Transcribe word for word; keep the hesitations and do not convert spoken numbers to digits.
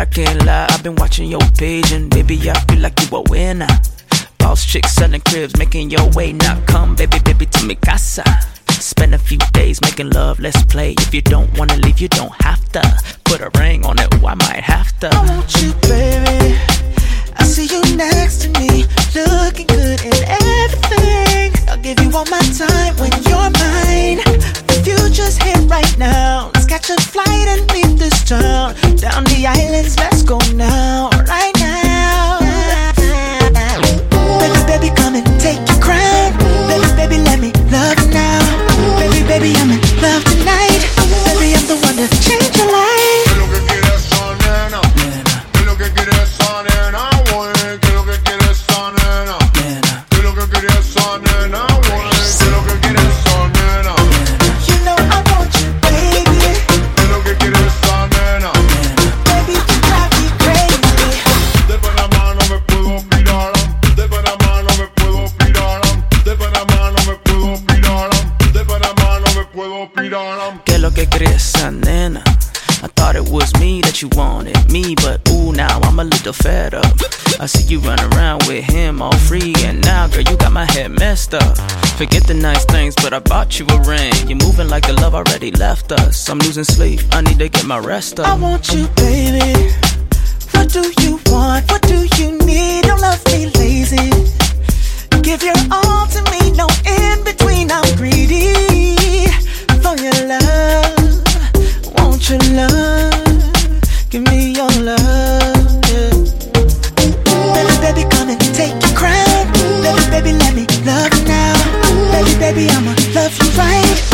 can't lie, I've been watching your page, and baby, I feel like you a winner. Boss chicks selling cribs, making your way. Now come, baby, baby, to mi casa. Spend a few days making love, let's play. If you don't wanna leave, you don't have to. Put a ring on it, oh, I might have to. I want you, baby. I see you next to me, looking good in everything. I'll give you all my time when you're mine. The future's here right now. Let's catch a flight and leave this town. Down the islands, let's go now, right now. Baby, baby, come and take your crown. Baby, baby, let me love you now. Baby, baby, I'm in love tonight. Baby, I'm the one to change your life. ¿Qué es lo que quieres, esa nena? ¿Qué es lo que quieres, esa nena? ¿Qué es lo que quieres, esa nena? ¿Qué es lo que quieres, esa nena? ¿Qué es lo que quieres, esa nena? You know I want you, baby. ¿Qué es lo que quieres, esa nena? Baby, you drive me crazy. De Panamá no me puedo pirar. De Panamá no me puedo pirar. De Panamá no me puedo pirar. De Panamá no me puedo pirar. ¿Qué es lo que querías, esa nena? I thought it was me that you wanted, me, but ooh, now I'm a little fed up. I see you run around with him all free, and now, girl, you got my head messed up. Forget the nice things, but I bought you a ring. You're moving like the love already left us. I'm losing sleep, I need to get my rest up. I want you, baby. What do you want? What do you need? Don't love me lazy. Give your all to me, no in between. I'm greedy for your love. Want your love? Give me your love. Yeah. Baby, baby, come and take your crown. Baby, baby, let me love you now. Baby, baby, I'ma love you right.